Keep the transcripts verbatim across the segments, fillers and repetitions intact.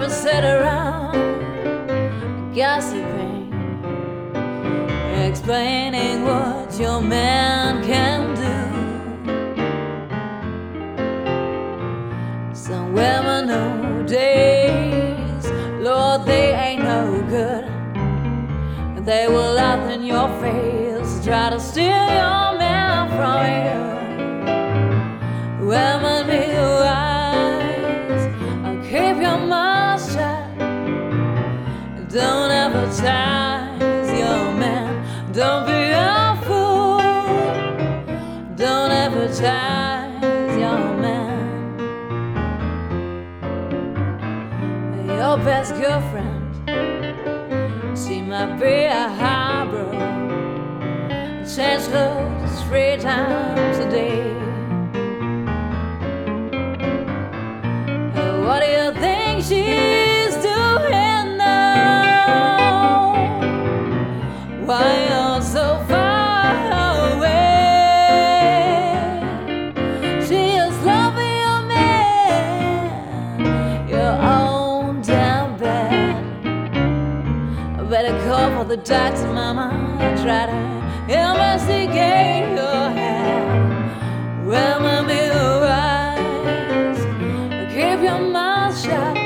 never sit around gossiping, explaining what your man can do. Some women nowadays, Lord, they ain't no good. They will laugh in your face, try to steal your man from you. Women, be wise, keep your mouth shut. Don't advertise your man. Don't be a fool. Don't advertise your man. Your best girlfriend, she might be a highbrow, change clothes three times a day. What do you think she's doing now? Why you're so far away? She is loving your man, your own damn bad. I better call for the doctor, mama. Try to investigate your head. Women, be wise, keep your mouth shut.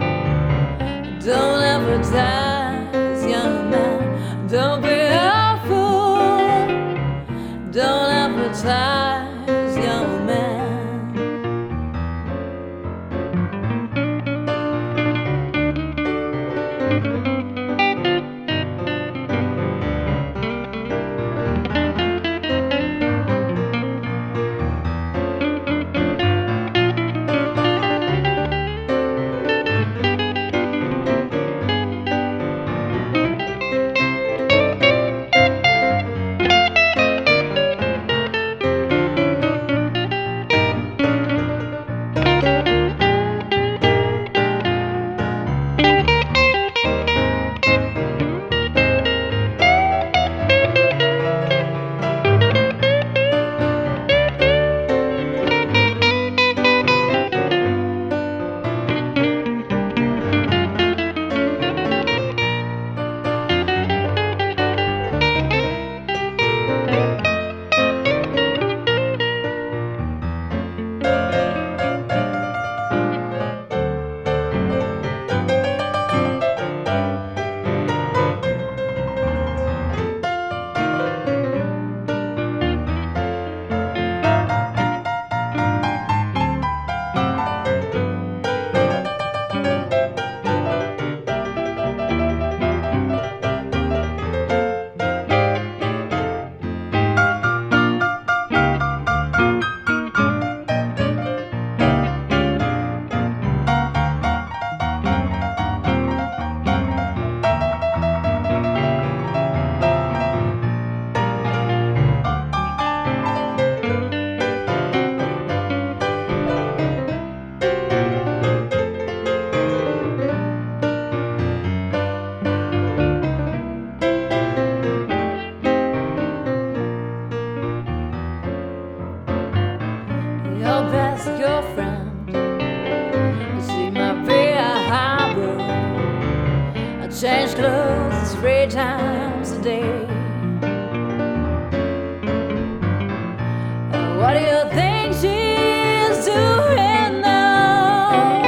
Don't advertise, young man. Don't be a fool. Don't advertise, young man. Your best girlfriend, she might be a highbrow, I change clothes three times a day. What do you think she's doing now?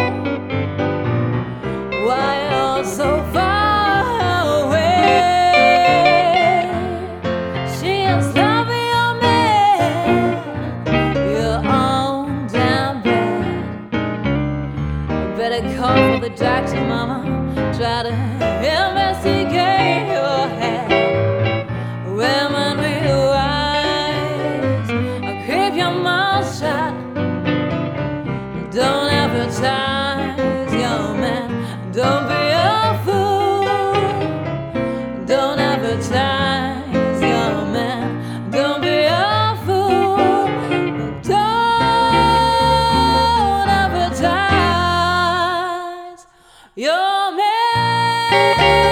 Why you're so far away? She is loving your man, your own damn bad. Better call for the doctor, mama. Try to investigate your head. Women, be wise, keep your mouth shut. Don't advertise your man. Don't be a fool. Don't advertise your man. Don't be a fool. Don't advertise your man.